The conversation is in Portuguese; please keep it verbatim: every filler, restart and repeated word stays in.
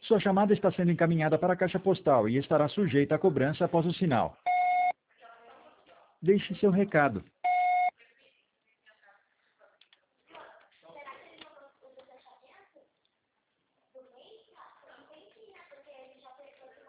Sua chamada está sendo encaminhada para a caixa postal e estará sujeita a cobrança após o sinal. Deixe seu recado.